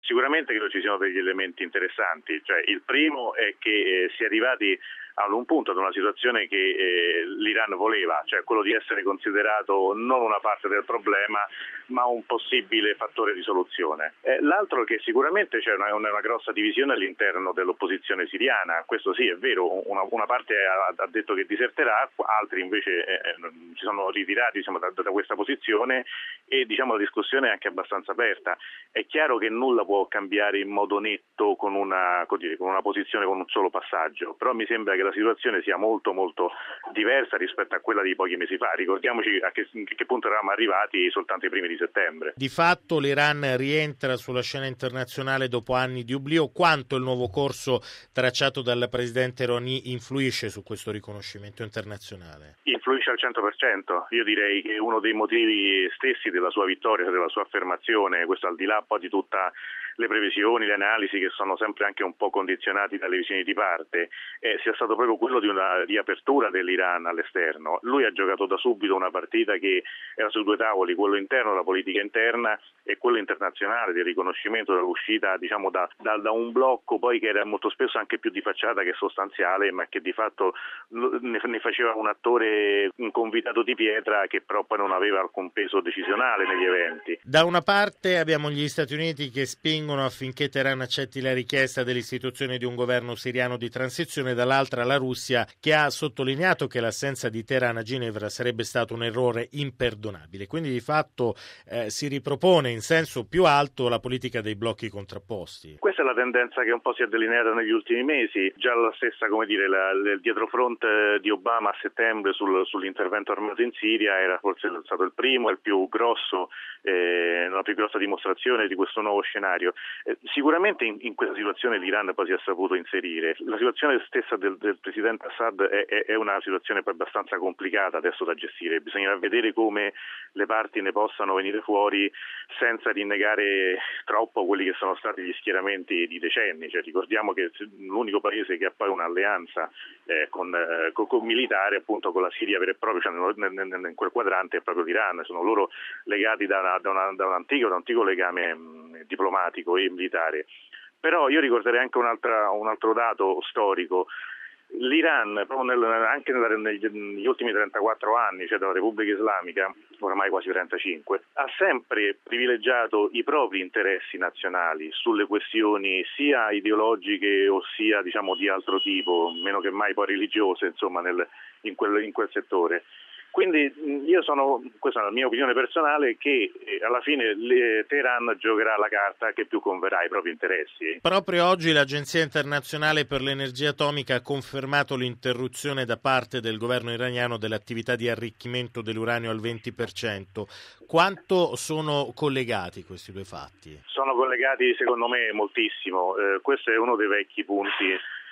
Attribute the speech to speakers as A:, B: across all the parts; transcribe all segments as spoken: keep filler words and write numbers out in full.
A: Sicuramente credo ci siano degli elementi interessanti, cioè il primo è che eh, si è arrivati ad un punto, ad una situazione che eh, l'Iran voleva, cioè quello di essere considerato non una parte del problema ma un possibile fattore di soluzione. Eh, l'altro è che sicuramente c'è una, una grossa divisione all'interno dell'opposizione siriana, questo sì è vero, una, una parte ha, ha detto che diserterà, altri invece eh, si sono ritirati diciamo, da, da questa posizione e diciamo, la discussione è anche abbastanza aperta. È chiaro che nulla può cambiare in modo netto con una, così, con una posizione, con un solo passaggio, però mi sembra che la situazione sia molto molto diversa rispetto a quella di pochi mesi fa. Ricordiamoci a che, a che punto eravamo arrivati soltanto i primi di settembre.
B: Di fatto l'Iran rientra sulla scena internazionale dopo anni di oblio. Quanto il nuovo corso tracciato dal presidente Rouhani influisce su questo riconoscimento internazionale?
A: Influisce al cento per cento. Io direi che uno dei motivi stessi della sua vittoria, della sua affermazione, questo al di là poi di tutte le previsioni, le analisi che sono sempre anche un po' condizionati dalle visioni di parte, eh, sia stato proprio quello di una riapertura dell'Iran all'esterno. Lui ha giocato da subito una partita che era su due tavoli, quello interno, la politica interna, e quello internazionale del riconoscimento dell'uscita diciamo da, da, da un blocco poi che era molto spesso anche più di facciata che sostanziale, ma che di fatto ne, ne faceva un attore, un convitato di pietra che però poi non aveva alcun peso decisionale negli eventi.
B: Da una parte abbiamo gli Stati Uniti che spingono affinché Teheran accetti la richiesta dell'istituzione di un governo siriano di transizione, dall'altra la Russia che ha sottolineato che l'assenza di Teheran a Ginevra sarebbe stato un errore imperdonabile. Quindi di fatto eh, si ripropone in senso più alto la politica dei blocchi contrapposti.
A: Questa è la tendenza che un po' si è delineata negli ultimi mesi, già la stessa, come dire, la, il dietrofront di Obama a settembre sul, sull'intervento armato in Siria era forse stato il primo, il più grosso, eh, la più grossa dimostrazione di questo nuovo scenario. Eh, sicuramente in, in questa situazione l'Iran poi si è saputo inserire. La situazione stessa del, del presidente Assad è, è, è una situazione poi abbastanza complicata adesso da gestire, bisognerà vedere come le parti ne possano venire fuori senza rinnegare troppo quelli che sono stati gli schieramenti di decenni. Cioè, ricordiamo che l'unico paese che ha poi un'alleanza eh, con, eh, con, con militare, appunto con la Siria vera e propria, cioè nel, nel, in quel quadrante è proprio l'Iran, sono loro legati da, una, da, una, da, un, antico, da un antico legame mh, diplomatico e militare. Però io ricorderei anche un'altra, un altro dato storico. L'Iran, proprio nel, anche nella, negli ultimi trentaquattro anni, cioè dalla Repubblica Islamica, oramai quasi trentacinque, ha sempre privilegiato i propri interessi nazionali sulle questioni sia ideologiche o sia diciamo di altro tipo, meno che mai poi religiose, insomma, nel, in, quel, in quel settore. Quindi io sono, questa è la mia opinione personale, che alla fine Teheran giocherà la carta che più converrà ai propri interessi.
B: Proprio oggi l'Agenzia internazionale per l'energia atomica ha confermato l'interruzione da parte del governo iraniano dell'attività di arricchimento dell'uranio al venti per cento. Quanto sono collegati questi due fatti?
A: Sono collegati secondo me moltissimo. Eh, questo è uno dei vecchi punti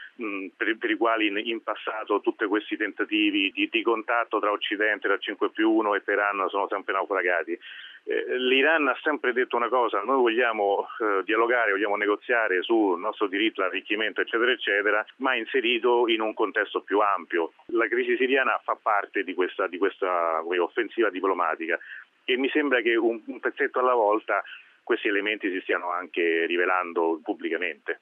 A: Per, per i quali in, in passato tutti questi tentativi di, di contatto tra Occidente, tra cinque più uno e Teheran sono sempre naufragati. Eh, L'Iran ha sempre detto una cosa: noi vogliamo eh, dialogare, vogliamo negoziare sul nostro diritto all'arricchimento eccetera eccetera, ma inserito in un contesto più ampio. La crisi siriana fa parte di questa, di questa offensiva diplomatica e mi sembra che un, un pezzetto alla volta questi elementi si stiano anche rivelando pubblicamente.